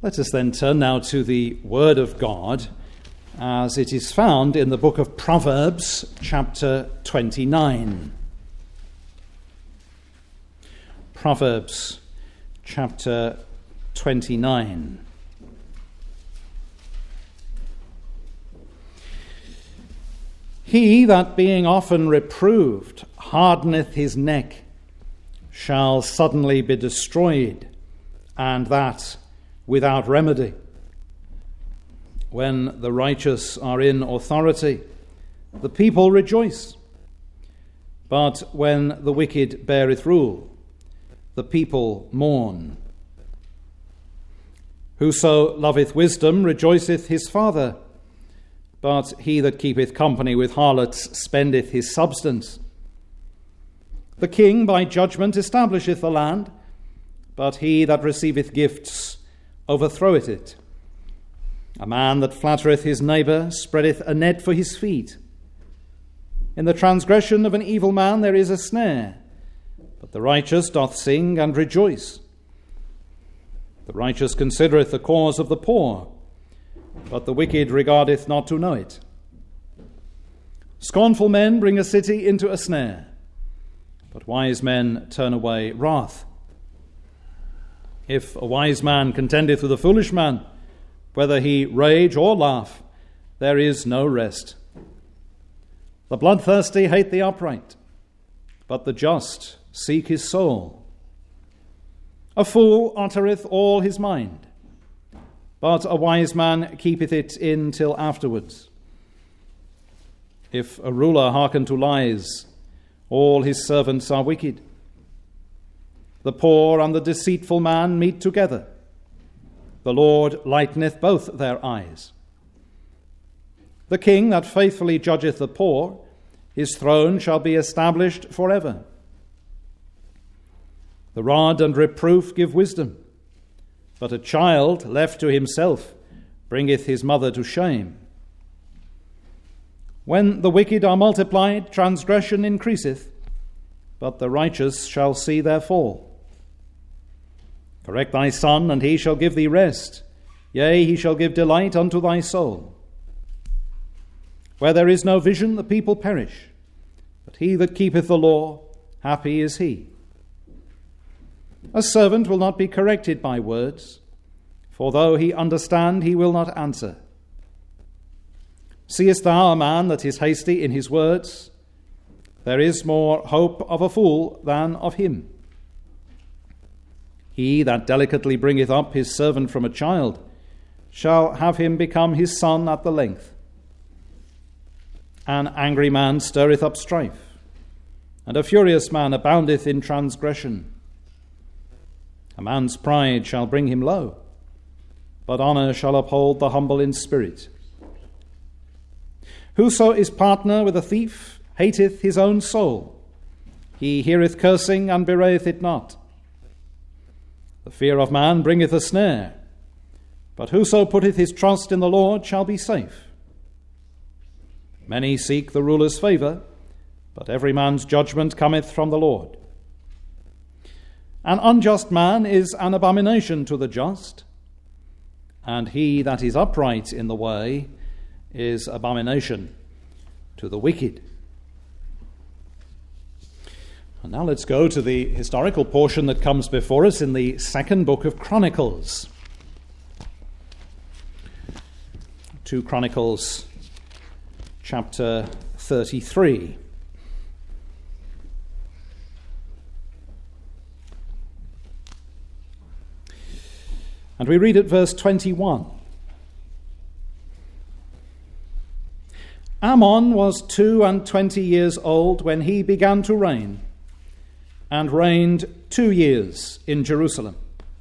Let us then turn now to the Word of God as it is found in the book of Proverbs, chapter 29. Proverbs, chapter 29. He that being often reproved hardeneth his neck shall suddenly be destroyed, and that without remedy. When the righteous are in authority, the people rejoice. But when the wicked beareth rule, the people mourn. Whoso loveth wisdom rejoiceth his father, but he that keepeth company with harlots spendeth his substance. The king by judgment establisheth the land, but he that receiveth gifts overthroweth it. A man that flattereth his neighbour spreadeth a net for his feet. In the transgression of an evil man there is a snare, but the righteous doth sing and rejoice. The righteous considereth the cause of the poor, but the wicked regardeth not to know it. Scornful men bring a city into a snare, but wise men turn away wrath. If a wise man contendeth with a foolish man, whether he rage or laugh, there is no rest. The bloodthirsty hate the upright, but the just seek his soul. A fool uttereth all his mind, but a wise man keepeth it in till afterwards. If a ruler hearken to lies, all his servants are wicked. The poor and the deceitful man meet together. The Lord lighteneth both their eyes. The king that faithfully judgeth the poor, his throne shall be established forever. The rod and reproof give wisdom, but a child left to himself bringeth his mother to shame. When the wicked are multiplied, transgression increaseth, but the righteous shall see their fall. Correct thy son, and he shall give thee rest. Yea, he shall give delight unto thy soul. Where there is no vision, the people perish, but he that keepeth the law, happy is he. A servant will not be corrected by words, for though he understand, he will not answer. Seest thou a man that is hasty in his words? There is more hope of a fool than of him. He that delicately bringeth up his servant from a child shall have him become his son at the length. An angry man stirreth up strife, and a furious man aboundeth in transgression. A man's pride shall bring him low, but honour shall uphold the humble in spirit. Whoso is partner with a thief hateth his own soul. He heareth cursing and bewrayeth it not. The fear of man bringeth a snare, but whoso putteth his trust in the Lord shall be safe. Many seek the ruler's favour, but every man's judgment cometh from the Lord. An unjust man is an abomination to the just, and he that is upright in the way is abomination to the wicked. And now let's go to the historical portion that comes before us in the second book of Chronicles. 2 Chronicles, chapter 33. And we read at verse 21. Amon was 22 years old when he began to reign, and reigned 2 years in Jerusalem.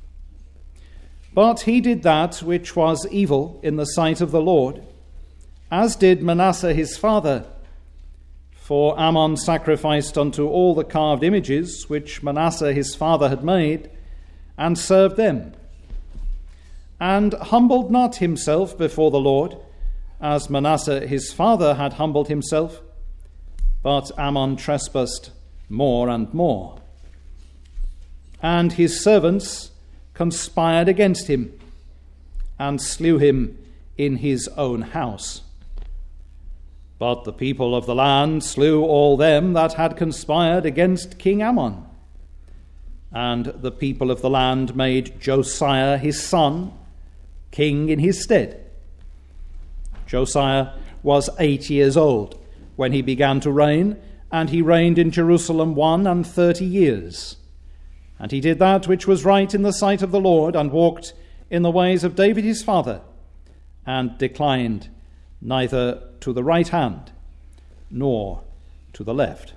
But he did that which was evil in the sight of the Lord, as did Manasseh his father. For Amon sacrificed unto all the carved images which Manasseh his father had made, and served them, and humbled not himself before the Lord, as Manasseh his father had humbled himself, but Amon trespassed more and more. And his servants conspired against him, and slew him in his own house. But the people of the land slew all them that had conspired against King Ammon. And the people of the land made Josiah his son king in his stead. Josiah was 8 years old when he began to reign, and he reigned in Jerusalem 31 years. And he did that which was right in the sight of the Lord, and walked in the ways of David his father, and declined neither to the right hand nor to the left.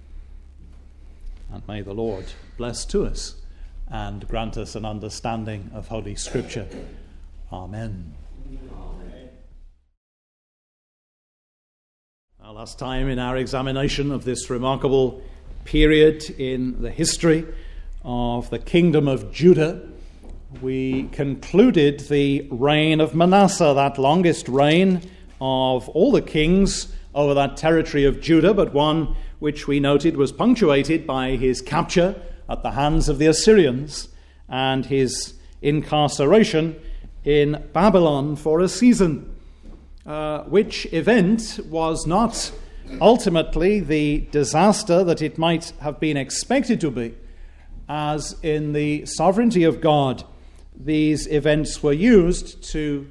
And may the Lord bless to us and grant us an understanding of Holy Scripture. Amen. Our last time in our examination of this remarkable period in the history of the kingdom of Judah, we concluded the reign of Manasseh, that longest reign of all the kings over that territory of Judah, but one which we noted was punctuated by his capture at the hands of the Assyrians and his incarceration in Babylon for a season, which event was not ultimately the disaster that it might have been expected to be, as in the sovereignty of God, these events were used to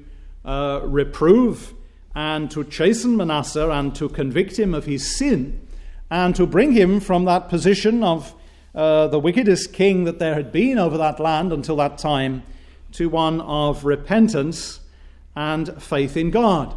reprove and to chasten Manasseh and to convict him of his sin and to bring him from that position of the wickedest king that there had been over that land until that time to one of repentance and faith in God.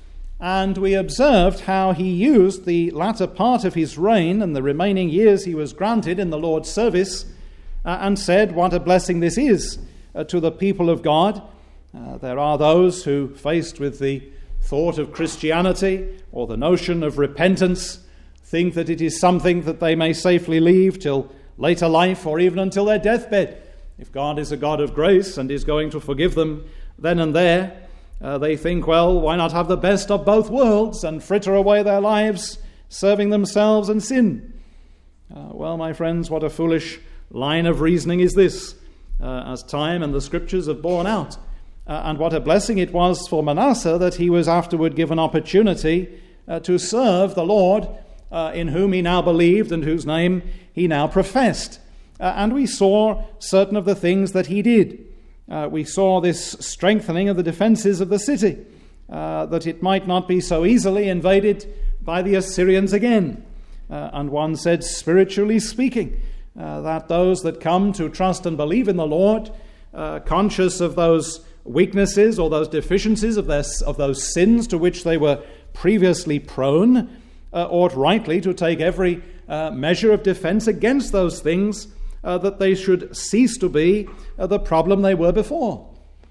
And we observed how he used the latter part of his reign and the remaining years he was granted in the Lord's service and said, what a blessing this is to the people of God. There are those who, faced with the thought of Christianity or the notion of repentance, think that it is something that they may safely leave till later life or even until their deathbed. If God is a God of grace and is going to forgive them then and there, they think, well, why not have the best of both worlds and fritter away their lives serving themselves and sin? Well, my friends, what a foolish line of reasoning is this, as time and the scriptures have borne out. And what a blessing it was for Manasseh that he was afterward given opportunity to serve the Lord in whom he now believed and whose name he now professed. And we saw certain of the things that he did. We saw this strengthening of the defenses of the city, that it might not be so easily invaded by the Assyrians again. And one said, spiritually speaking, that those that come to trust and believe in the Lord, conscious of those weaknesses or those deficiencies of those sins to which they were previously prone, ought rightly to take every measure of defense against those things, that they should cease to be the problem they were before.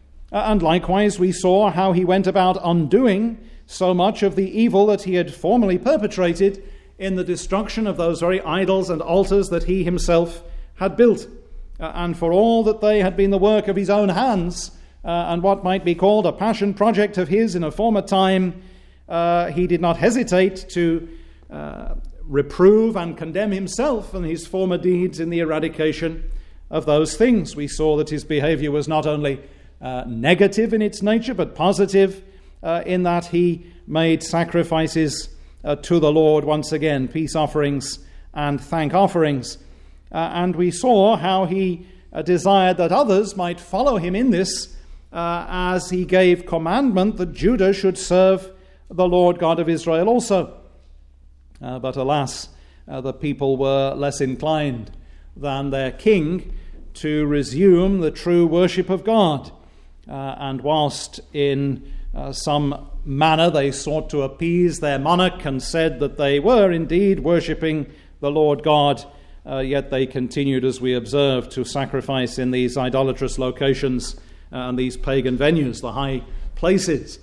And likewise we saw how he went about undoing so much of the evil that he had formerly perpetrated in the destruction of those very idols and altars that he himself had built. And for all that they had been the work of his own hands, and what might be called a passion project of his in a former time, he did not hesitate to reprove and condemn himself and his former deeds in the eradication of those things. We saw that his behavior was not only negative in its nature, but positive in that he made sacrifices to the Lord once again, peace offerings and thank offerings. And we saw how he desired that others might follow him in this, as he gave commandment that Judah should serve the Lord God of Israel also. But alas, the people were less inclined than their king to resume the true worship of God. And whilst in some manner they sought to appease their monarch and said that they were indeed worshipping the Lord God, yet they continued, as we observed, to sacrifice in these idolatrous locations and these pagan venues, the high places.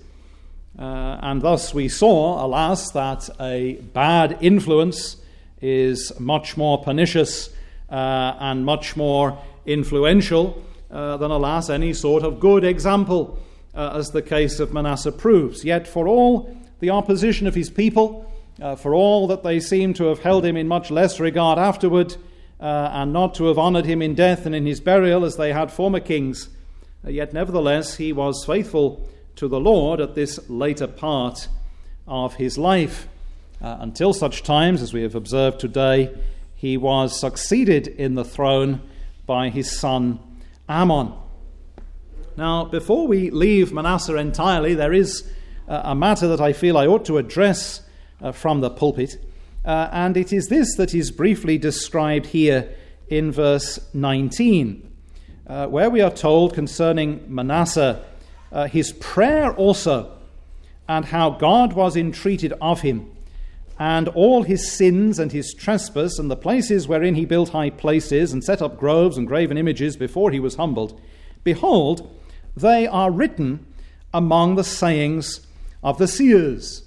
And thus we saw, alas, that a bad influence is much more pernicious and much more influential than, alas, any sort of good example, as the case of Manasseh proves. Yet for all the opposition of his people, for all that they seem to have held him in much less regard afterward, and not to have honoured him in death and in his burial as they had former kings, Yet nevertheless he was faithful to the Lord at this later part of his life, until such times, as we have observed today, he was succeeded in the throne by his son Amon. Now, before we leave Manasseh entirely, there is a matter that I feel I ought to address from the pulpit, and it is this that is briefly described here in verse 19, where we are told concerning Manasseh, his prayer also, and how God was entreated of him, and all his sins and his trespass, and the places wherein he built high places, and set up groves and graven images before he was humbled. Behold, they are written among the sayings of the seers.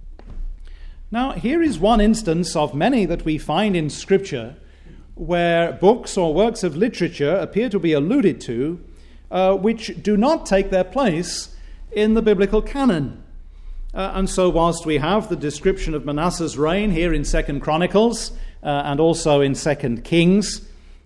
Now, here is one instance of many that we find in Scripture where books or works of literature appear to be alluded to, which do not take their place in the biblical canon. And so whilst we have the description of Manasseh's reign here in 2 Chronicles and also in 2 Kings,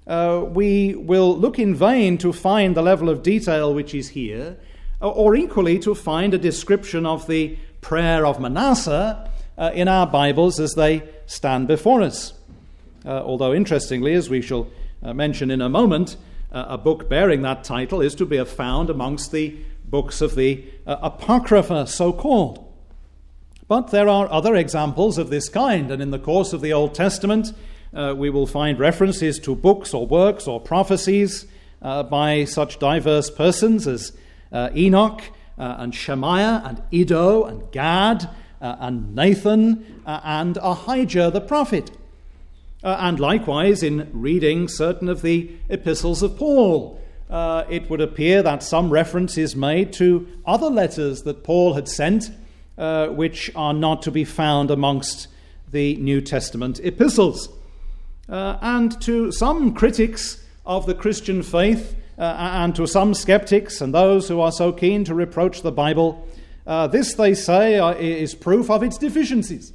we will look in vain to find the level of detail which is here, or equally to find a description of the prayer of Manasseh in our Bibles as they stand before us. Although interestingly, as we shall mention in a moment, a book bearing that title is to be found amongst the books of the Apocrypha, so-called. But there are other examples of this kind, and in the course of the Old Testament, we will find references to books or works or prophecies by such diverse persons as Enoch and Shemaiah and Iddo and Gad and Nathan and Ahijah the prophet. And likewise, in reading certain of the epistles of Paul, it would appear that some reference is made to other letters that Paul had sent, which are not to be found amongst the New Testament epistles. And to some critics of the Christian faith, and to some skeptics and those who are so keen to reproach the Bible, this, they say, is proof of its deficiencies.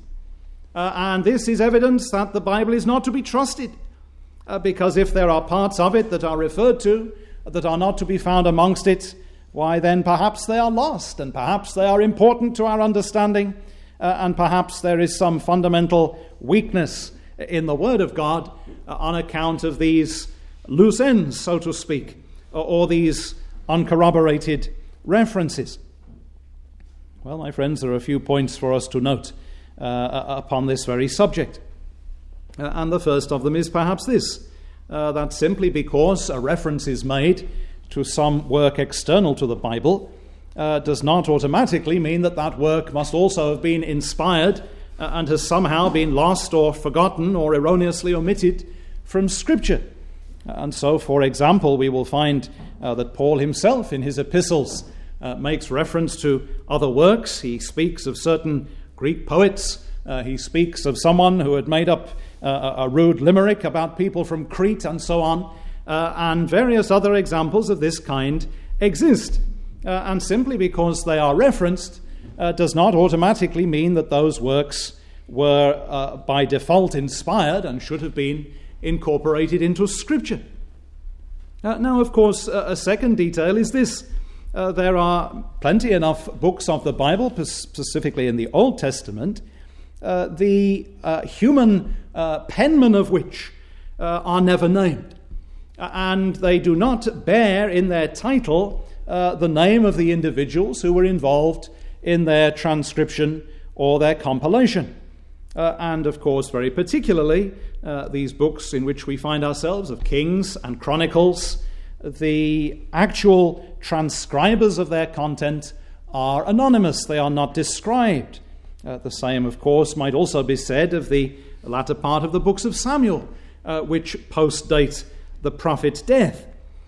And this is evidence that the Bible is not to be trusted, because if there are parts of it that are referred to that are not to be found amongst it, why then perhaps they are lost, and perhaps they are important to our understanding, and perhaps there is some fundamental weakness in the Word of God on account of these loose ends, so to speak, or these uncorroborated references. Well, my friends, there are a few points for us to note upon this very subject. And the first of them is perhaps this, that simply because a reference is made to some work external to the Bible does not automatically mean that that work must also have been inspired and has somehow been lost or forgotten or erroneously omitted from Scripture. And so, for example, we will find that Paul himself in his epistles makes reference to other works. He speaks of certain Greek poets. He speaks of someone who had made up a rude limerick about people from Crete and so on. And various other examples of this kind exist. And simply because they are referenced does not automatically mean that those works were by default inspired and should have been incorporated into Scripture. Now, of course, a second detail is this. There are plenty enough books of the Bible, specifically in the Old Testament, the human penmen of which are never named. And they do not bear in their title the name of the individuals who were involved in their transcription or their compilation. And, of course, very particularly, these books in which we find ourselves of Kings and Chronicles, the actual transcribers of their content are anonymous. They are not described. The same, of course, might also be said of the latter part of the books of Samuel, which post-date the prophet's death.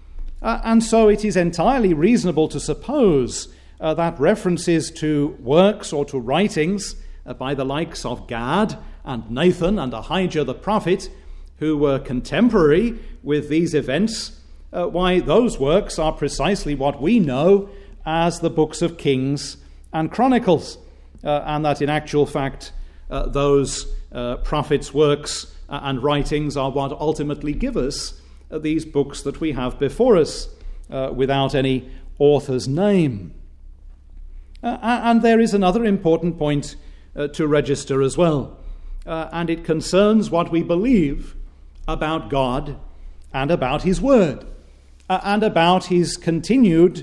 And so it is entirely reasonable to suppose that references to works or to writings by the likes of Gad and Nathan and Ahijah the prophet, who were contemporary with these events, why those works are precisely what we know as the books of Kings and Chronicles, and that in actual fact those prophets' works and writings are what ultimately give us these books that we have before us, without any author's name. And there is another important point to register as well, and it concerns what we believe about God and about his word, and about his continued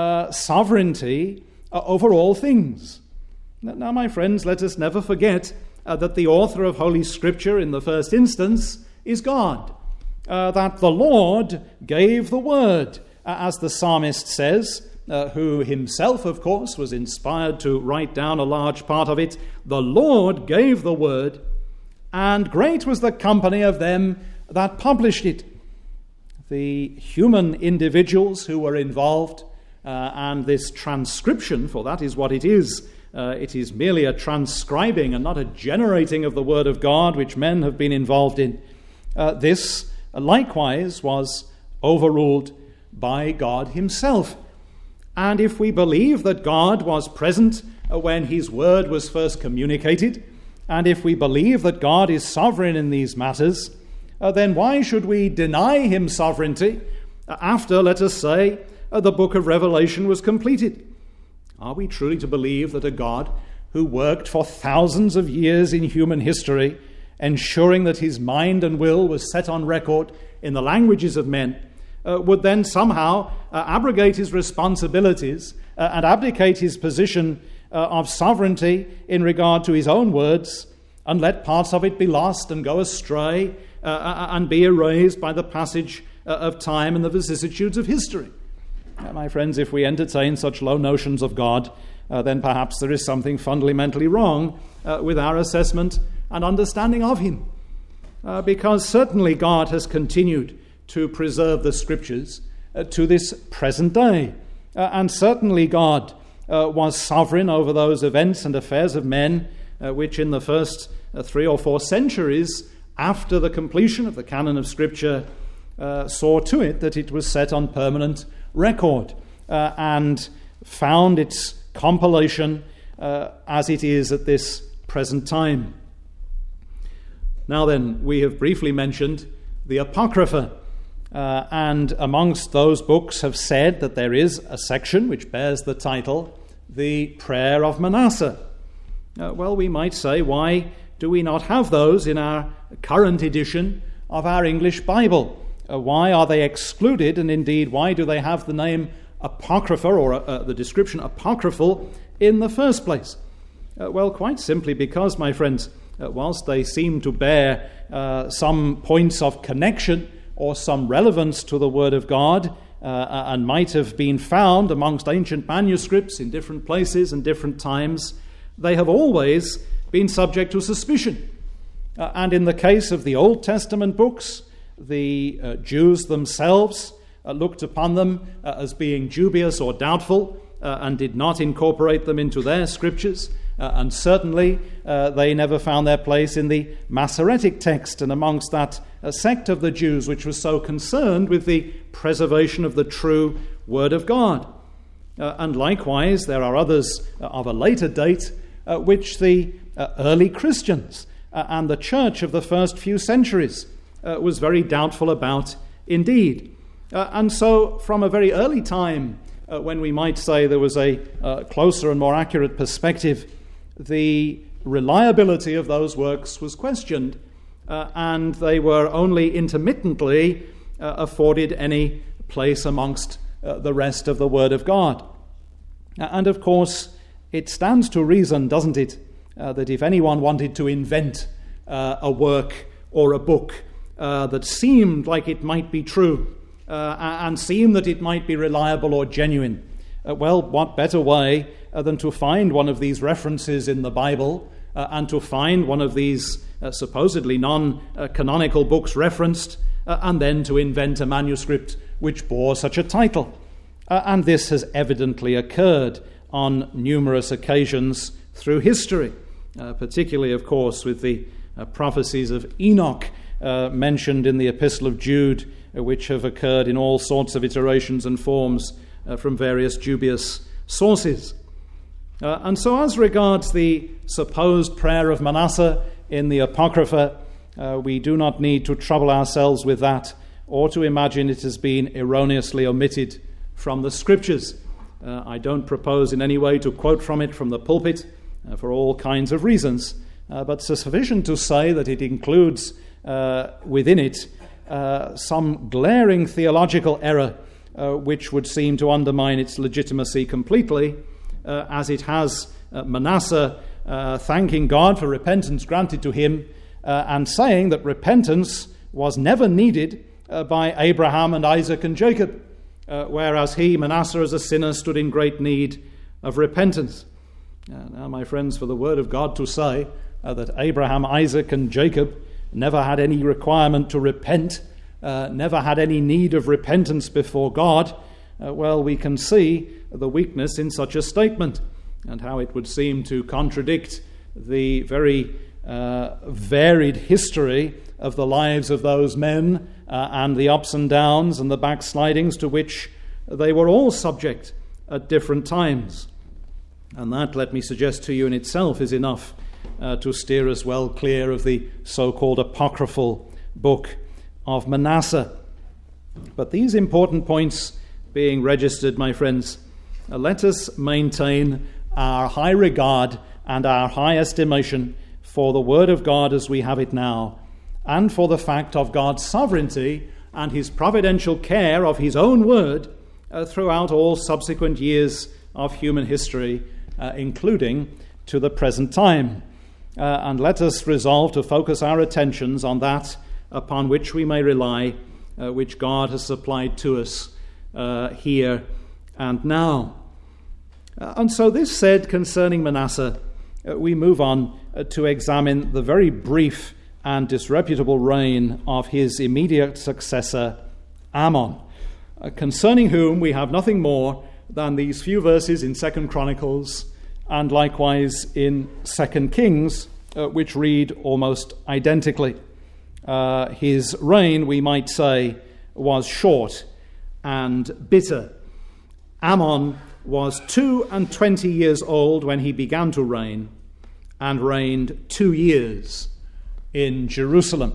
sovereignty over all things. Now, my friends, let us never forget that the author of Holy Scripture in the first instance is God, that the Lord gave the word, as the psalmist says, who himself, of course, was inspired to write down a large part of it. The Lord gave the word, and great was the company of them that published it. The human individuals who were involved, and this transcription, for that is what it is merely a transcribing and not a generating of the word of God, which men have been involved in. This likewise was overruled by God himself. And if we believe that God was present when his word was first communicated, and if we believe that God is sovereign in these matters, then why should we deny him sovereignty after, let us say, the book of Revelation was completed? Are we truly to believe that a God who worked for thousands of years in human history, ensuring that his mind and will was set on record in the languages of men, would then somehow abrogate his responsibilities and abdicate his position of sovereignty in regard to his own words, and let parts of it be lost and go astray and be erased by the passage of time and the vicissitudes of history? My friends, if we entertain such low notions of God, then perhaps there is something fundamentally wrong with our assessment and understanding of him. Because certainly God has continued to preserve the Scriptures to this present day. And certainly God was sovereign over those events and affairs of men which in the first 3 or 4 centuries after the completion of the canon of Scripture saw to it that it was set on permanent record and found its compilation as it is at this present time. Now then, we have briefly mentioned the Apocrypha, and amongst those books have said that there is a section which bears the title, The Prayer of Manasseh. Well, we might say, why do we not have those in our current edition of our English Bible? Why are they excluded, and indeed, why do they have the name Apocrypha, or the description apocryphal, in the first place? Well, quite simply because, my friends, whilst they seem to bear some points of connection or some relevance to the Word of God, and might have been found amongst ancient manuscripts in different places and different times, they have always been subject to suspicion. And in the case of the Old Testament books, the Jews themselves looked upon them as being dubious or doubtful, and did not incorporate them into their scriptures. And certainly they never found their place in the Masoretic text and amongst that sect of the Jews which was so concerned with the preservation of the true Word of God. And likewise, there are others of a later date which the early Christians and the church of the first few centuries was very doubtful about indeed. And so from a very early time, when we might say there was a closer and more accurate perspective, the reliability of those works was questioned, and they were only intermittently afforded any place amongst the rest of the Word of God. And of course, it stands to reason, doesn't it, that if anyone wanted to invent a work or a book that seemed like it might be true, and seemed that it might be reliable or genuine, well, what better way than to find one of these references in the Bible and to find one of these supposedly non-canonical books referenced, and then to invent a manuscript which bore such a title. And this has evidently occurred on numerous occasions through history, particularly, of course, with the prophecies of Enoch mentioned in the Epistle of Jude, which have occurred in all sorts of iterations and forms from various dubious sources. And so as regards the supposed prayer of Manasseh in the Apocrypha, we do not need to trouble ourselves with that or to imagine it has been erroneously omitted from the Scriptures. I don't propose in any way to quote from it from the pulpit for all kinds of reasons, but it's sufficient to say that it includes within it some glaring theological error which would seem to undermine its legitimacy completely, as it has Manasseh thanking God for repentance granted to him and saying that repentance was never needed by Abraham and Isaac and Jacob, whereas he, Manasseh, as a sinner, stood in great need of repentance. Now, my friends, for the word of God to say that Abraham, Isaac, and Jacob never had any requirement to repent, never had any need of repentance before God, well, we can see the weakness in such a statement and how it would seem to contradict the very varied history of the lives of those men and the ups and downs and the backslidings to which they were all subject at different times. And that, let me suggest to you, in itself is enough to steer us well clear of the so-called apocryphal book of Manasseh. But these important points being registered, my friends, let us maintain our high regard and our high estimation for the Word of God as we have it now, and for the fact of God's sovereignty and his providential care of his own Word throughout all subsequent years of human history, including to the present time. And let us resolve to focus our attentions on that upon which we may rely, which God has supplied to us here and now. And so this said concerning Manasseh, we move on to examine the very brief and disreputable reign of his immediate successor, Amon, concerning whom we have nothing more than these few verses in 2 Chronicles and likewise in 2 Kings, which read almost identically. His reign, we might say, was short and bitter. Amon was 22 years old when he began to reign, and reigned 2 years in Jerusalem.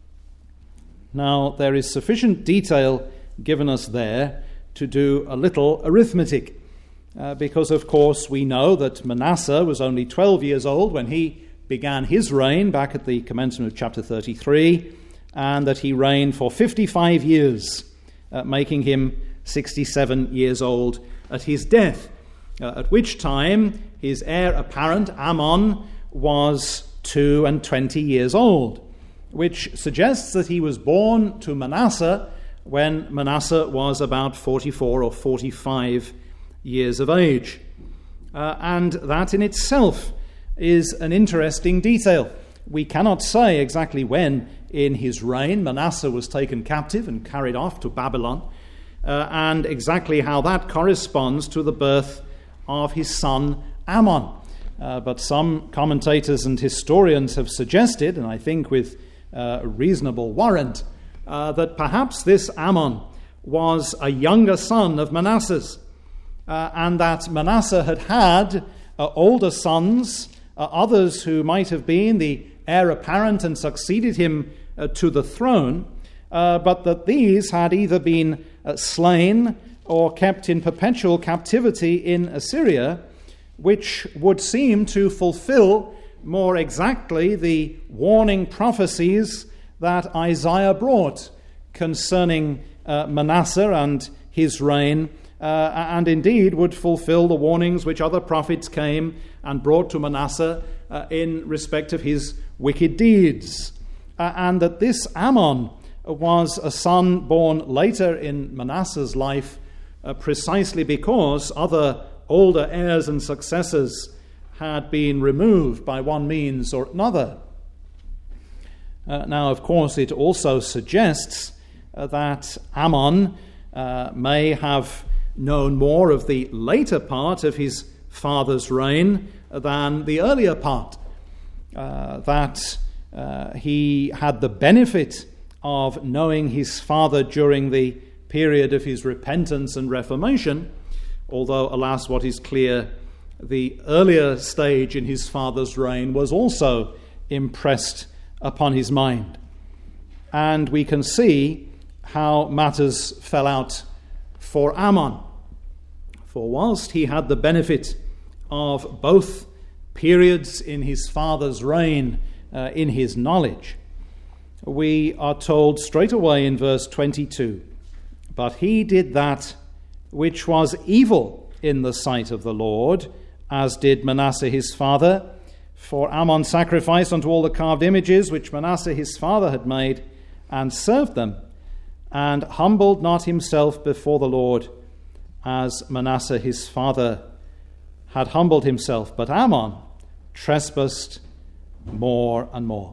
Now, there is sufficient detail given us there to do a little arithmetic, because, of course, we know that Manasseh was only 12 years old when he began his reign back at the commencement of chapter 33, and that he reigned for 55 years, making him 67 years old at his death, at which time his heir apparent, Amon, was 22 years old, which suggests that he was born to Manasseh when Manasseh was about 44 or 45 years of age. And that in itself is an interesting detail. We cannot say exactly when in his reign Manasseh was taken captive and carried off to Babylon, and exactly how that corresponds to the birth of his son Amon. But some commentators and historians have suggested, and I think with reasonable warrant, that perhaps this Amon was a younger son of Manasseh's, and that Manasseh had older sons, others who might have been the heir apparent and succeeded him to the throne, but that these had either been slain or kept in perpetual captivity in Assyria, which would seem to fulfill more exactly the warning prophecies that Isaiah brought concerning Manasseh and his reign, and indeed would fulfill the warnings which other prophets came and brought to Manasseh in respect of his wicked deeds. And that this Amon was a son born later in Manasseh's life, precisely because other older heirs and successors had been removed by one means or another. Now, of course, it also suggests that Amon may have known more of the later part of his father's reign than the earlier part, that he had the benefit of knowing his father during the period of his repentance and reformation, although, alas, what is clear, the earlier stage in his father's reign was also impressed upon his mind. And we can see how matters fell out for Amon. For whilst he had the benefit of both periods in his father's reign in his knowledge, we are told straight away in verse 22, "But he did that which was evil in the sight of the Lord, as did Manasseh his father. For Ammon sacrificed unto all the carved images which Manasseh his father had made, and served them, and humbled not himself before the Lord, as Manasseh his father had humbled himself. But Ammon trespassed more and more."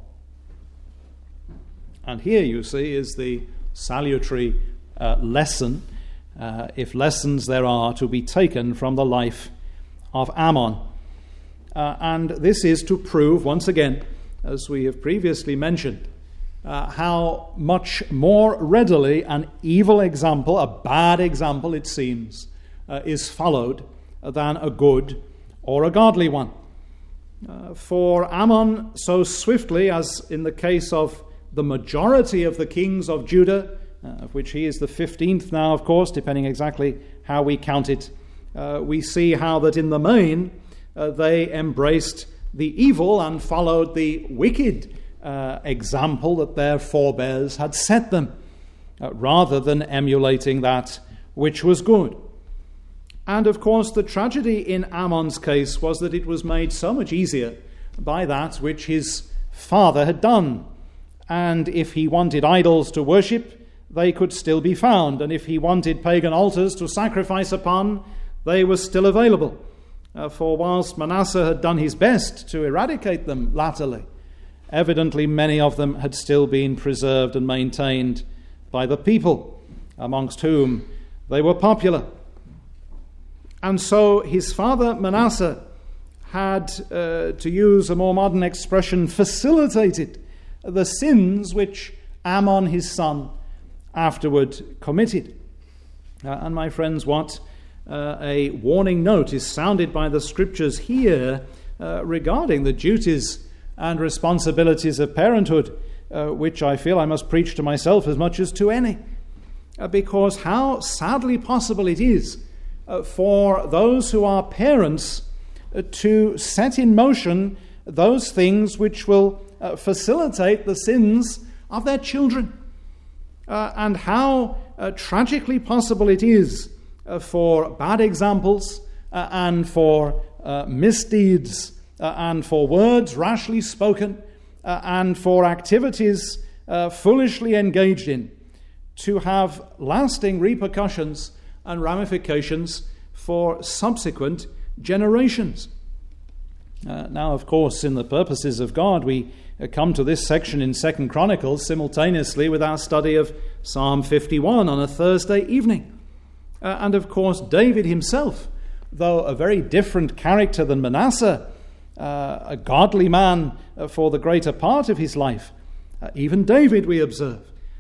And here, you see, is the salutary lesson, if lessons there are to be taken from the life of Ammon. And this is to prove, once again, as we have previously mentioned, how much more readily an evil example, a bad example, it seems, is followed than a good or a godly one. For Ammon, so swiftly as in the case of the majority of the kings of Judah, of which he is the 15th now, of course, depending exactly how we count it, we see how that in the main they embraced the evil and followed the wicked example that their forebears had set them, rather than emulating that which was good. And of course, the tragedy in Ammon's case was that it was made so much easier by that which his father had done. And if he wanted idols to worship, they could still be found. And if he wanted pagan altars to sacrifice upon, they were still available. For whilst Manasseh had done his best to eradicate them latterly, evidently many of them had still been preserved and maintained by the people amongst whom they were popular. And so his father Manasseh had, to use a more modern expression, facilitated the sins which Ammon, his son, afterward committed. And my friends, what a warning note is sounded by the Scriptures here regarding the duties and responsibilities of parenthood, which I feel I must preach to myself as much as to any. Because how sadly possible it is for those who are parents to set in motion those things which will facilitate the sins of their children. And how tragically possible it is for bad examples and for misdeeds and for words rashly spoken and for activities foolishly engaged in to have lasting repercussions and ramifications for subsequent generations. Now, of course, in the purposes of God, we come to this section in 2 Chronicles simultaneously with our study of Psalm 51 on a Thursday evening. And of course, David himself, though a very different character than Manasseh, a godly man for the greater part of his life, even David, we observe,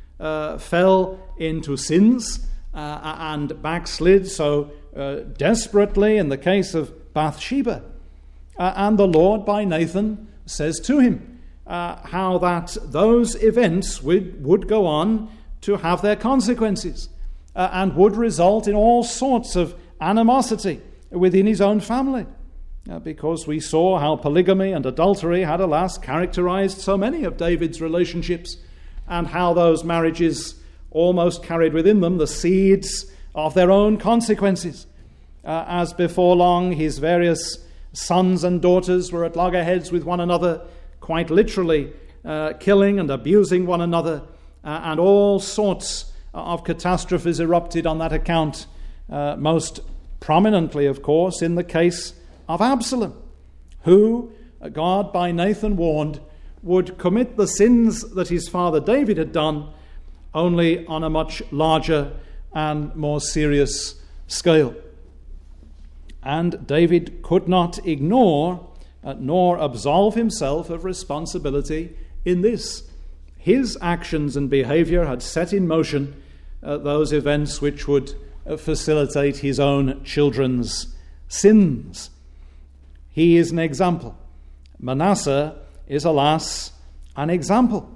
fell into sins and backslid so desperately in the case of Bathsheba. And the Lord, by Nathan, says to him how that those events would go on to have their consequences and would result in all sorts of animosity within his own family. Because we saw how polygamy and adultery had, alas, characterized so many of David's relationships, and how those marriages almost carried within them the seeds of their own consequences. As before long, his various sons and daughters were at loggerheads with one another, quite literally killing and abusing one another, and all sorts of catastrophes erupted on that account, most prominently, of course, in the case of Absalom, who, God by Nathan warned, would commit the sins that his father David had done, only on a much larger and more serious scale. And David could not ignore nor absolve himself of responsibility in this. His actions and behavior had set in motion those events which would facilitate his own children's sins. He is an example. Manasseh is, alas, an example.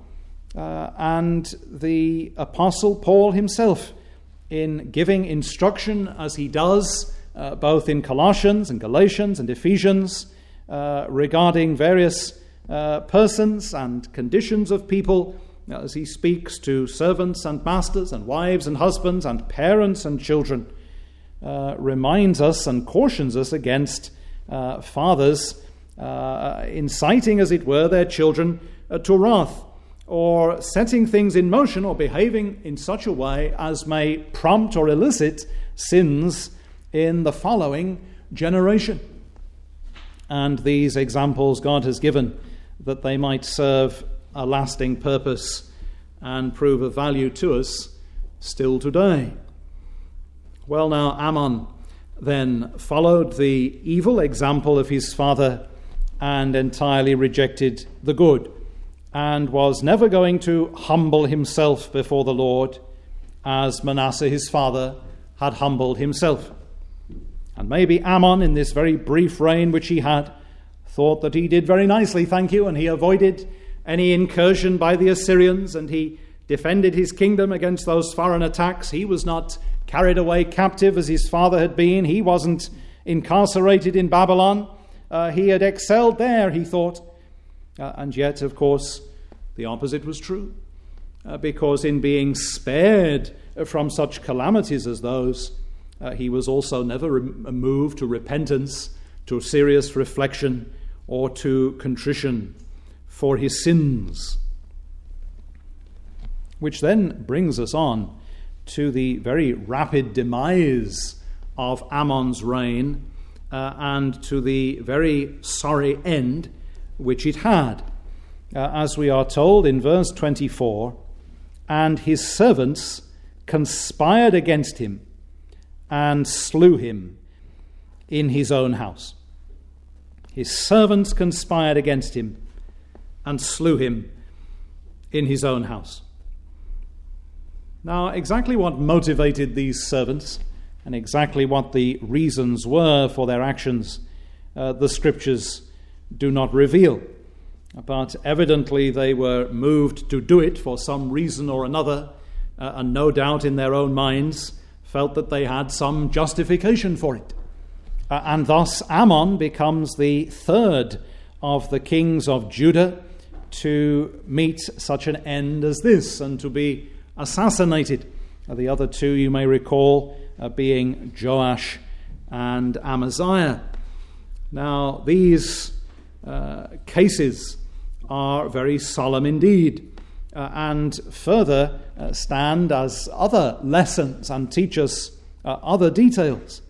And the Apostle Paul himself, in giving instruction as he does both in Colossians and Galatians and Ephesians, regarding various persons and conditions of people, as he speaks to servants and masters and wives and husbands and parents and children, reminds us and cautions us against fathers inciting, as it were, their children to wrath, or setting things in motion or behaving in such a way as may prompt or elicit sins in the following generation. And these examples God has given that they might serve a lasting purpose and prove of value to us still today. Well, now, Ammon then followed the evil example of his father and entirely rejected the good, and was never going to humble himself before the Lord as Manasseh his father had humbled himself. And maybe Ammon, in this very brief reign which he had, thought that he did very nicely, thank you, and he avoided any incursion by the Assyrians, and he defended his kingdom against those foreign attacks. He was not carried away captive as his father had been. He wasn't incarcerated in Babylon. He had excelled there, he thought. And yet, of course, the opposite was true, because in being spared from such calamities as those, he was also never moved to repentance, to serious reflection, or to contrition for his sins. Which then brings us on to the very rapid demise of Ammon's reign, and to the very sorry end which it had. As we are told in verse 24, and his servants conspired against him and slew him in his own house. His servants conspired against him and slew him in his own house. Now, exactly what motivated these servants and exactly what the reasons were for their actions, the scriptures do not reveal. But evidently they were moved to do it for some reason or another, and no doubt in their own minds felt that they had some justification for it. And thus Ammon becomes the third of the kings of Judah to meet such an end as this and to be assassinated. The other two, you may recall, being Joash and Amaziah. Now, these cases are very solemn indeed, and further stand as other lessons and teach us other details.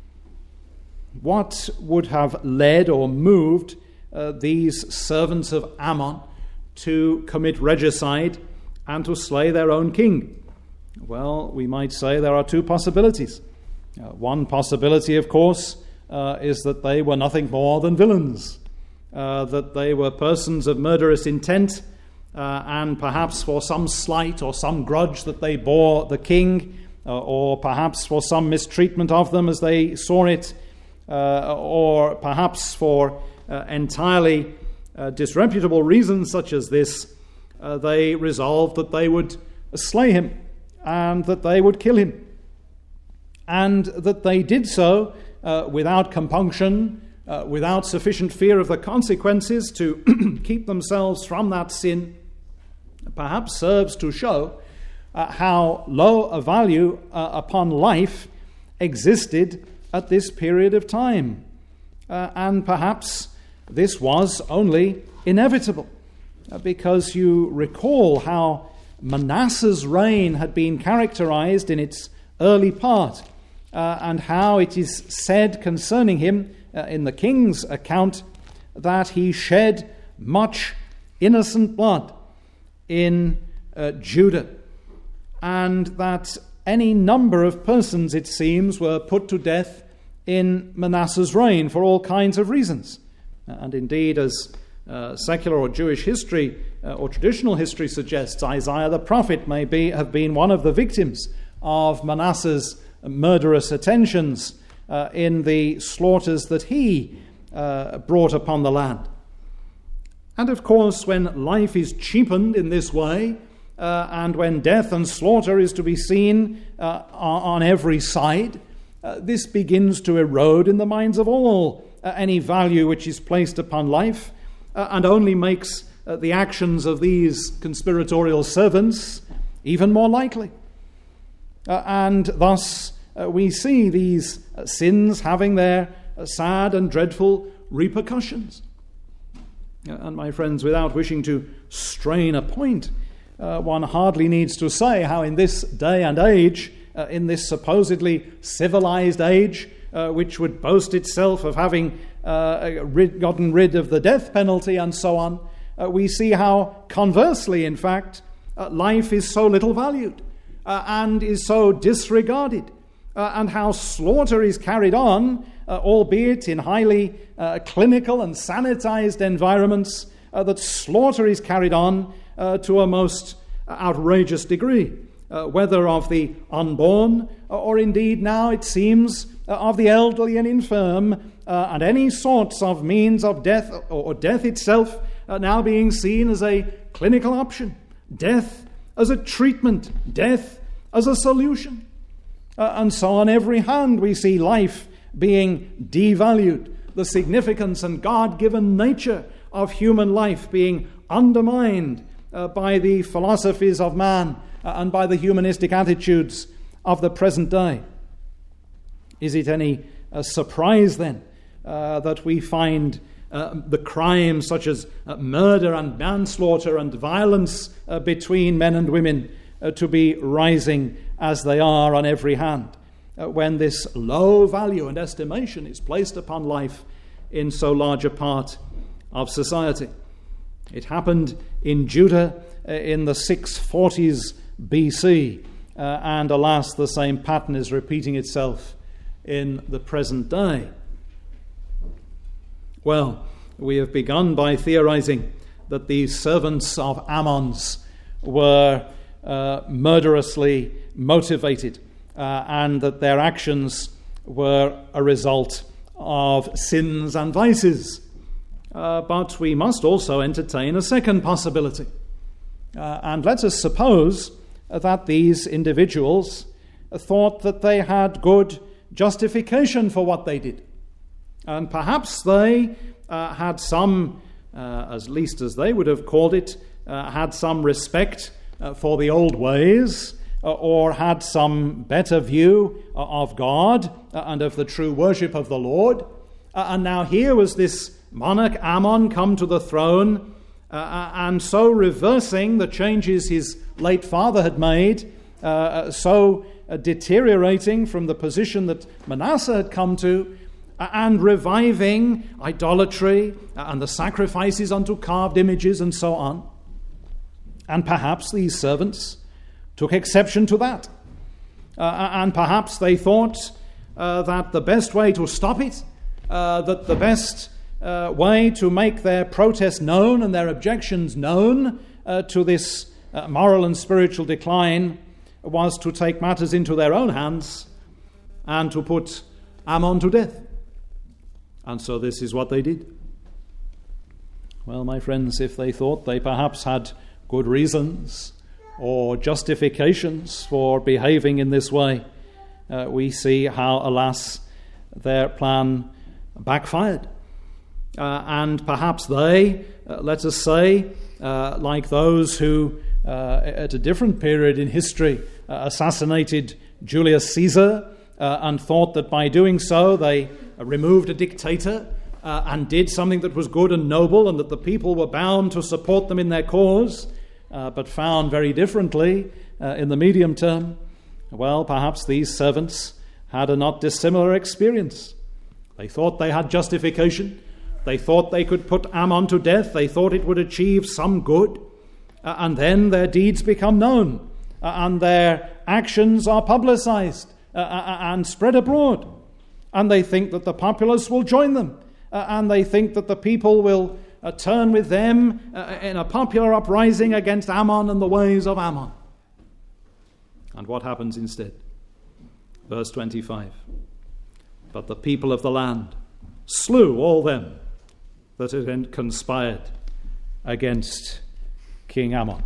What would have led or moved these servants of Ammon to commit regicide and to slay their own king? Well, we might say there are two possibilities. One possibility, of course, is that they were nothing more than villains, that they were persons of murderous intent, and perhaps for some slight or some grudge that they bore the king, or perhaps for some mistreatment of them as they saw it, or perhaps for entirely disreputable reasons such as this, they resolved that they would slay him and that they would kill him, and that they did so without compunction, without sufficient fear of the consequences to keep themselves from that sin, perhaps serves to show how low a value upon life existed at this period of time. And perhaps this was only inevitable, because you recall how Manasseh's reign had been characterized in its early part, and how it is said concerning him in the king's account that he shed much innocent blood in Judah, and that any number of persons, it seems, were put to death in Manasseh's reign for all kinds of reasons. And indeed, as secular or Jewish history or traditional history suggests, Isaiah the prophet may have been one of the victims of Manasseh's murderous attentions in the slaughters that he brought upon the land. And of course, when life is cheapened in this way, and when death and slaughter is to be seen on every side, this begins to erode in the minds of all any value which is placed upon life, and only makes the actions of these conspiratorial servants even more likely. And thus we see these sins having their sad and dreadful repercussions. And my friends, without wishing to strain a point, one hardly needs to say how in this day and age, in this supposedly civilized age, which would boast itself of having gotten rid of the death penalty and so on, we see how conversely, in fact, life is so little valued and is so disregarded, and how slaughter is carried on, albeit in highly clinical and sanitized environments, that slaughter is carried on to a most outrageous degree, whether of the unborn or indeed now it seems of the elderly and infirm, and any sorts of means of death or death itself now being seen as a clinical option, death as a treatment, death as a solution. And so on every hand we see life being devalued, the significance and God-given nature of human life being undermined by the philosophies of man and by the humanistic attitudes of the present day. Is it any surprise then that we find the crimes such as murder and manslaughter and violence between men and women to be rising as they are on every hand, when this low value and estimation is placed upon life in so large a part of society? It happened in Judah in the 640s BC, and alas, the same pattern is repeating itself in the present day. Well, we have begun by theorizing that these servants of Ammon's were murderously motivated, and that their actions were a result of sins and vices. But we must also entertain a second possibility. And let us suppose that these individuals thought that they had good justification for what they did. And perhaps they had some, at least as they would have called it, had some respect for the old ways, or had some better view of God and of the true worship of the Lord. And now here was this monarch Ammon come to the throne, and so reversing the changes his late father had made, so deteriorating from the position that Manasseh had come to, and reviving idolatry and the sacrifices unto carved images and so on. And perhaps these servants took exception to that. And perhaps they thought that the best way to stop it, that the best way to make their protest known and their objections known to this moral and spiritual decline was to take matters into their own hands and to put Ammon to death. And so this is what they did. Well, my friends, if they thought they perhaps had good reasons or justifications for behaving in this way, we see how, alas, their plan backfired. And perhaps they, let us say, like those who at a different period in history assassinated Julius Caesar and thought that by doing so they removed a dictator and did something that was good and noble, and that the people were bound to support them in their cause, but found very differently in the medium term. Well, perhaps these servants had a not dissimilar experience. They thought they had justification. They thought they could put Ammon to death. They thought it would achieve some good. And then their deeds become known, and their actions are publicized and spread abroad. And they think that the populace will join them, and they think that the people will turn with them in a popular uprising against Ammon and the ways of Ammon. And what happens instead? Verse 25. But the people of the land slew all them that had conspired against King Ammon.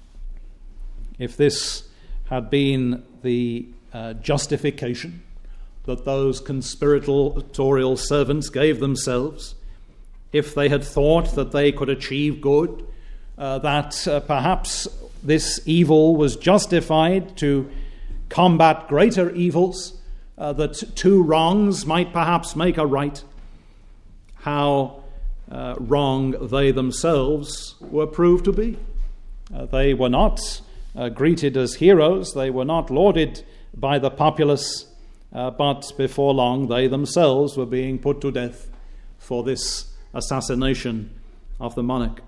If this had been the justification that those conspiratorial servants gave themselves, if they had thought that they could achieve good, that perhaps this evil was justified to combat greater evils, that two wrongs might perhaps make a right, how wrong they themselves were proved to be. They were not greeted as heroes, they were not lauded by the populace, but before long they themselves were being put to death for this assassination of the monarch.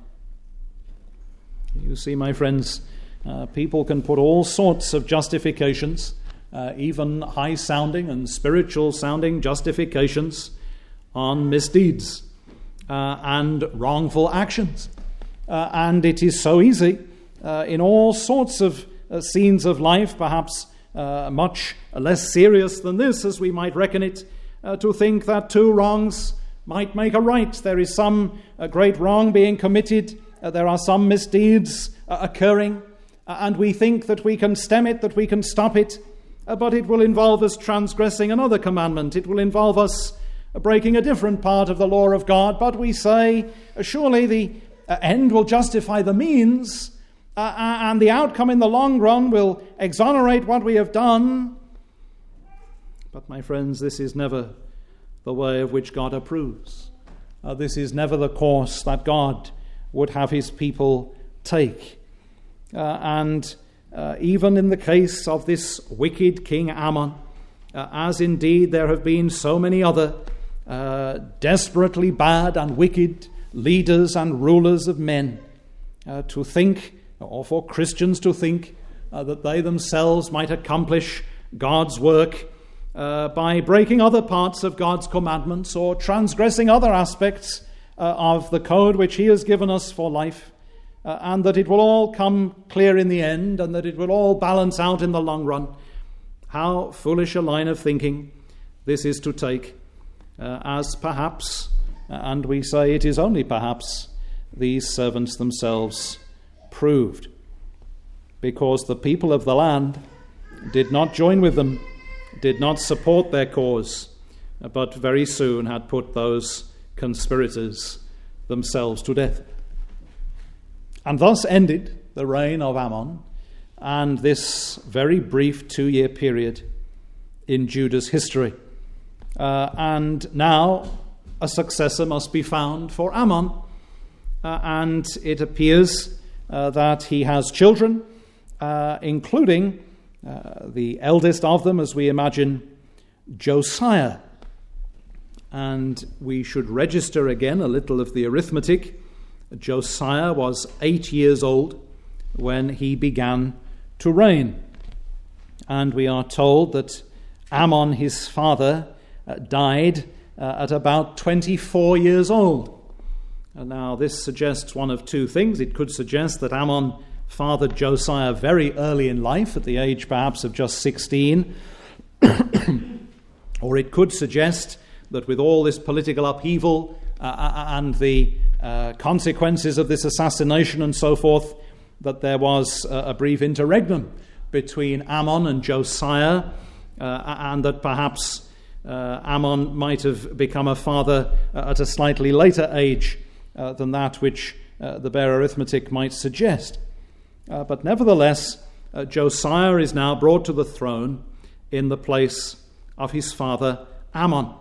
You see, my friends, people can put all sorts of justifications, even high-sounding and spiritual-sounding justifications, on misdeeds and wrongful actions. And it is so easy in all sorts of scenes of life, perhaps much less serious than this, as we might reckon it, to think that two wrongs might make a right. There is some great wrong being committed, there are some misdeeds occurring, and we think that we can stem it, that we can stop it, but it will involve us transgressing another commandment. It will involve us breaking a different part of the law of God. But we say, surely the end will justify the means, and the outcome in the long run will exonerate what we have done. But my friends, this is never the way of which God approves. This is never the course that God would have his people take. And even in the case of this wicked King Ammon, as indeed there have been so many other desperately bad and wicked leaders and rulers of men, to think, or for Christians to think, that they themselves might accomplish God's work by breaking other parts of God's commandments or transgressing other aspects of the code which he has given us for life, and that it will all come clear in the end, and that it will all balance out in the long run. How foolish a line of thinking this is to take, as perhaps, and we say it is only perhaps, these servants themselves proved, because the people of the land did not join with them, did not support their cause, but very soon had put those conspirators themselves to death. And thus ended the reign of Ammon and this very brief 2-year period in Judah's history. And now a successor must be found for Ammon, and it appears that he has children, including the eldest of them, as we imagine, Josiah. And we should register again a little of the arithmetic. Josiah was 8 years old when he began to reign. And we are told that Ammon, his father, died at about 24 years old. And now this suggests one of two things. It could suggest that Ammon fathered Josiah very early in life, at the age perhaps of just 16. Or it could suggest that with all this political upheaval and the consequences of this assassination and so forth, that there was a brief interregnum between Ammon and Josiah, and that perhaps Ammon might have become a father at a slightly later age than that which the bare arithmetic might suggest. But nevertheless, Josiah is now brought to the throne in the place of his father Ammon.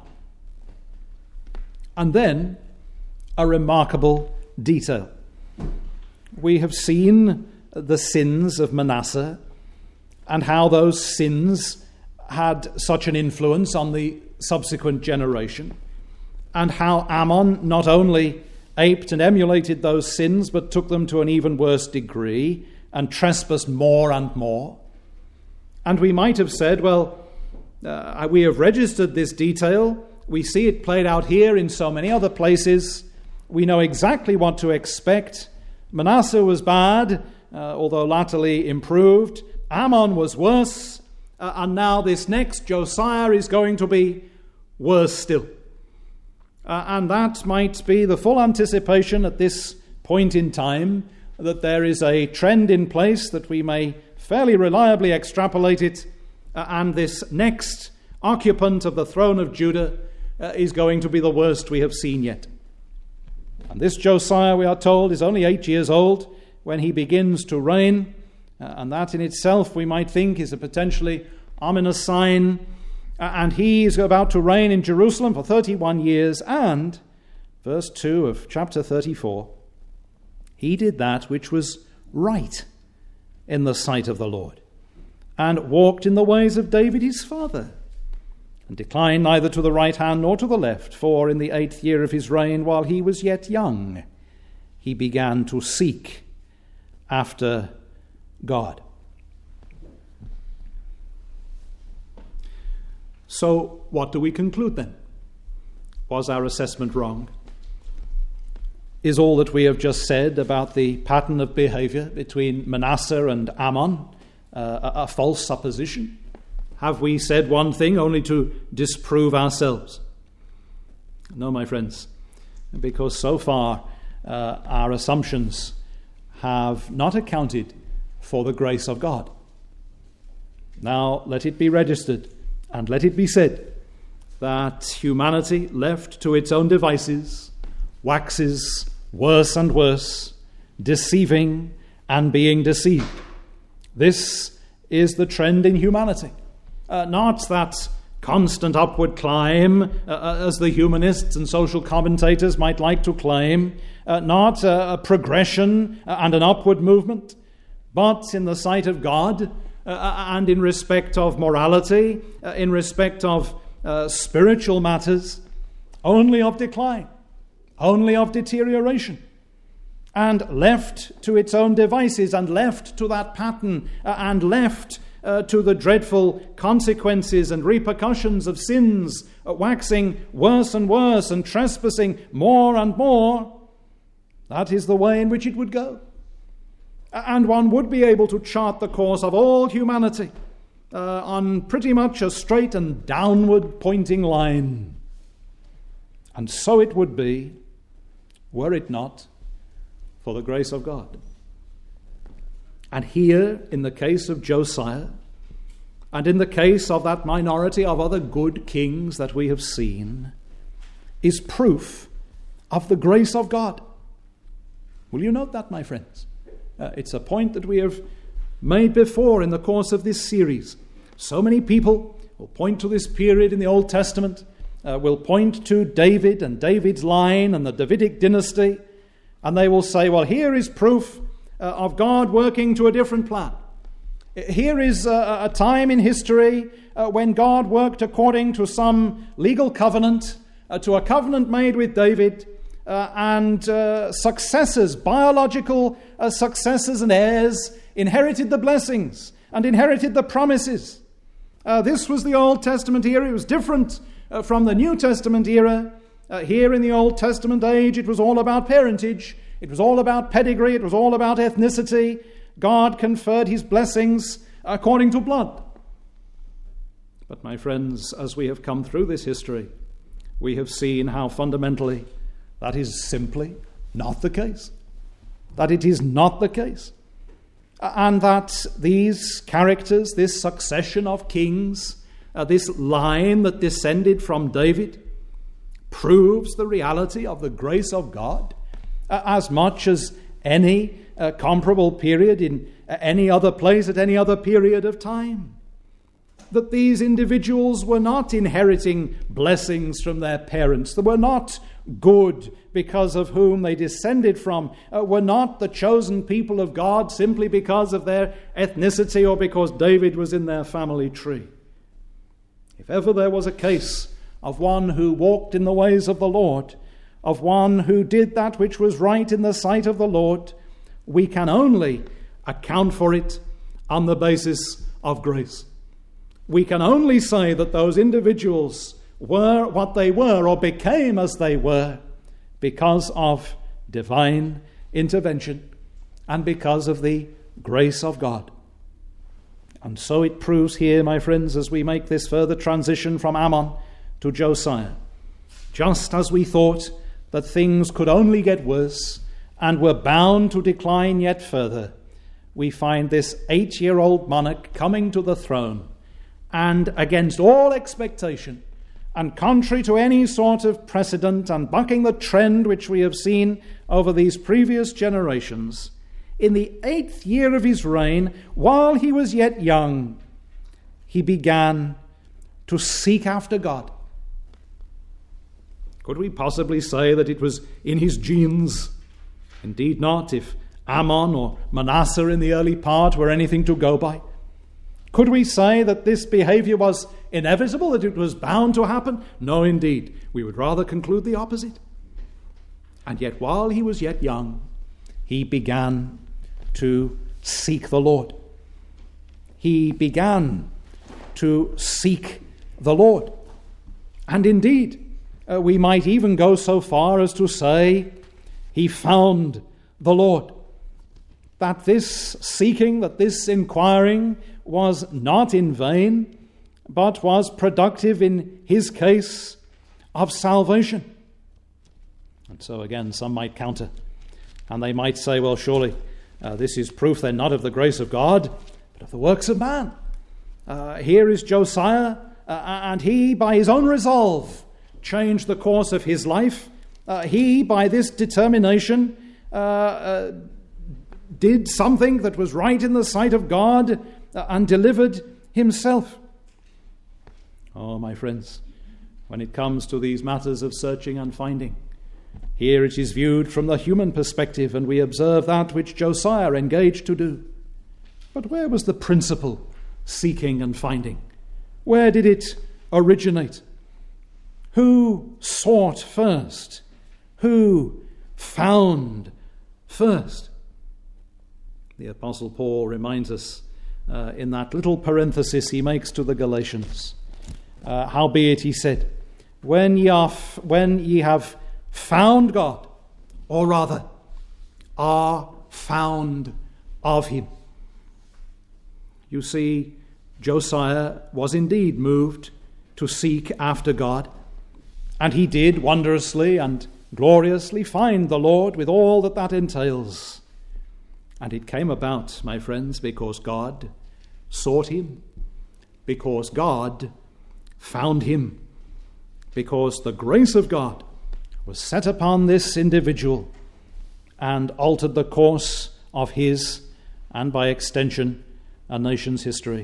And then a remarkable detail. We have seen the sins of Manasseh and how those sins had such an influence on the subsequent generation, and how Ammon not only aped and emulated those sins, but took them to an even worse degree and trespassed more and more. And we might have said, well, we have registered this detail. We see it played out here in so many other places. We know exactly what to expect. Manasseh was bad, although latterly improved. Ammon was worse. And now this next Josiah is going to be worse still. And that might be the full anticipation at this point in time, that there is a trend in place, that we may fairly reliably extrapolate it, and this next occupant of the throne of Judah, is going to be the worst we have seen yet. And this Josiah, we are told, is only 8 years old when he begins to reign, and that in itself we might think is a potentially ominous sign. And he is about to reign in Jerusalem for 31 years, and, verse 2 of chapter 34, he did that which was right in the sight of the Lord, and walked in the ways of David his father, and declined neither to the right hand nor to the left, for in the 8th year of his reign, while he was yet young, he began to seek after God. So, what do we conclude then? Was our assessment wrong? Is all that we have just said about the pattern of behavior between Manasseh and Amon a false supposition? Have we said one thing only to disprove ourselves? No, my friends, because so far our assumptions have not accounted for the grace of God. Now let it be registered and let it be said that humanity, left to its own devices, waxes worse and worse, deceiving and being deceived. This is the trend in humanity. Not that constant upward climb, as the humanists and social commentators might like to claim, not a progression and an upward movement, but in the sight of God and in respect of morality, in respect of spiritual matters, only of decline, only of deterioration. And left to its own devices, and left to that pattern, and left to the dreadful consequences and repercussions of sins, waxing worse and worse and trespassing more and more, that is the way in which it would go. And one would be able to chart the course of all humanity on pretty much a straight and downward pointing line. And so it would be, were it not for the grace of God. And here, in the case of Josiah, and in the case of that minority of other good kings that we have seen, is proof of the grace of God. Will you note that, my friends? It's a point that we have made before in the course of this series. So many people will point to this period in the Old Testament, will point to David and David's line and the Davidic dynasty, and they will say, well, here is proof of God working to a different plan. Here is a time in history when God worked according to some legal covenant, to a covenant made with David, and successors, biological successors and heirs, inherited the blessings and inherited the promises. This was the Old Testament era. It was different from the New Testament era. Here in the Old Testament age, it was all about parentage. It was all about pedigree. It was all about ethnicity. God conferred his blessings according to blood. But my friends, as we have come through this history, we have seen how fundamentally that is simply not the case. That it is not the case. And that these characters, this succession of kings, this line that descended from David, proves the reality of the grace of God as much as any comparable period in any other place at any other period of time. That these individuals were not inheriting blessings from their parents. They were not good because of whom they descended from, were not the chosen people of God simply because of their ethnicity or because David was in their family tree. If ever there was a case of one who walked in the ways of the Lord, of one who did that which was right in the sight of the Lord, we can only account for it on the basis of grace. We can only say that those individuals were what they were or became as they were because of divine intervention and because of the grace of God. And so it proves here, my friends, as we make this further transition from Ammon to Josiah. Just as we thought that things could only get worse and were bound to decline yet further, we find this 8-year-old monarch coming to the throne and against all expectation, and contrary to any sort of precedent, and bucking the trend which we have seen over these previous generations, in the 8th year of his reign, while he was yet young, he began to seek after God. Could we possibly say that it was in his genes? Indeed not, if Ammon or Manasseh in the early part were anything to go by. Could we say that this behavior was inevitable, that it was bound to happen? No, indeed. We would rather conclude the opposite. And yet, while he was yet young, he began to seek the Lord. He began to seek the Lord. And indeed, we might even go so far as to say he found the Lord. That this seeking, that this inquiring was not in vain, but was productive in his case of salvation. And so again, some might counter, and they might say, well, surely this is proof then not of the grace of God, but of the works of man. Here is Josiah, and he, by his own resolve, changed the course of his life. He, by this determination, did something that was right in the sight of God and delivered himself. Oh, my friends, when it comes to these matters of searching and finding, here it is viewed from the human perspective, and we observe that which Josiah engaged to do. But where was the principle, seeking and finding? Where did it originate? Who sought first? Who found first? The Apostle Paul reminds us in that little parenthesis he makes to the Galatians. Howbeit, he said, when ye have found God, or rather, are found of him. You see, Josiah was indeed moved to seek after God, and he did wondrously and gloriously find the Lord with all that entails. And it came about, my friends, because God sought him, because God found him, because the grace of God was set upon this individual and altered the course of his, and by extension, a nation's history.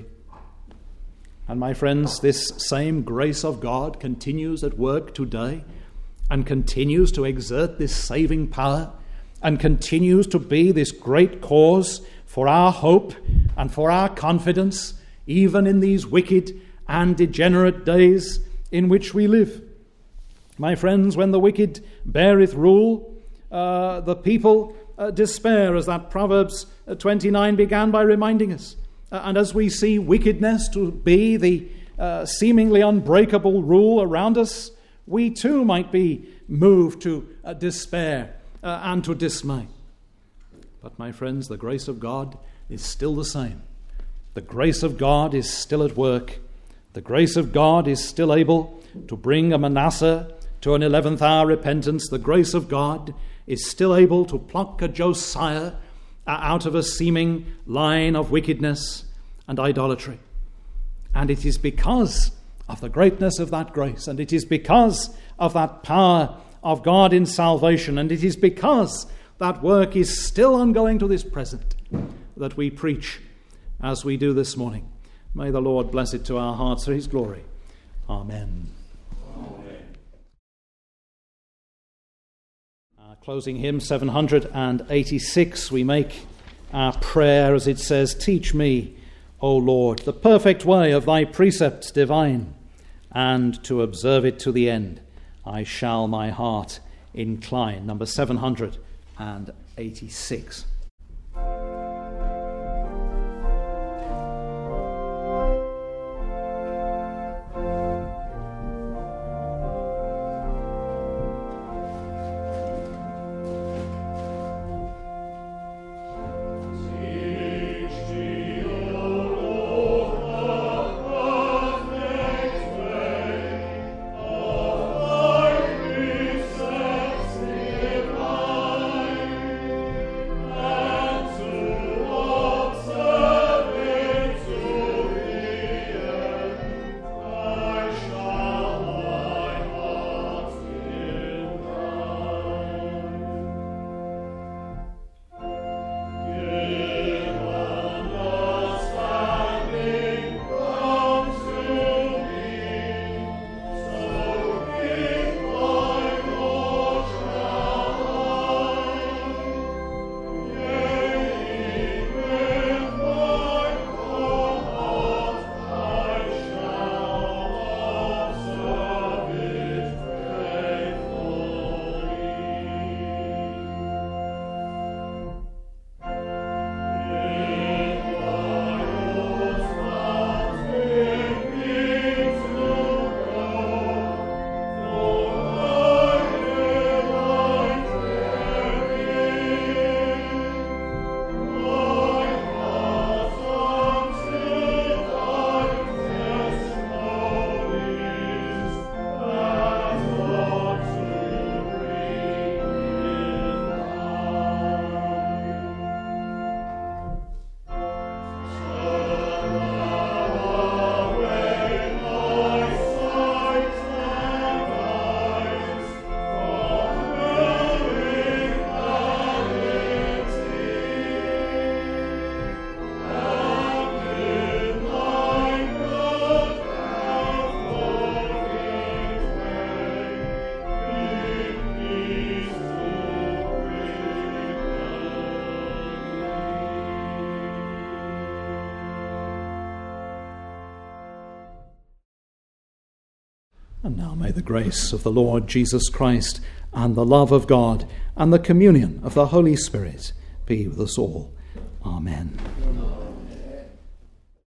And my friends, this same grace of God continues at work today, and continues to exert this saving power, and continues to be this great cause for our hope and for our confidence, even in these wicked and degenerate days in which we live. My friends, when the wicked beareth rule, the people despair, as that Proverbs 29 began by reminding us. And as we see wickedness to be the seemingly unbreakable rule around us, we too might be moved to despair and to dismay. But my friends, the grace of God is still the same. The grace of God is still at work. The grace of God is still able to bring a Manasseh to an 11th hour repentance. The grace of God is still able to pluck a Josiah out of a seeming line of wickedness and idolatry. And it is because of the greatness of that grace, and it is because of that power of God in salvation, and it is because that work is still ongoing to this present, that we preach as we do this morning. May the Lord bless it to our hearts for his glory. Amen. Closing hymn 786, we make our prayer as it says, "Teach me, O Lord, the perfect way of thy precepts divine, and to observe it to the end I shall my heart incline." Number 786. Amen. And now may the grace of the Lord Jesus Christ and the love of God and the communion of the Holy Spirit be with us all. Amen.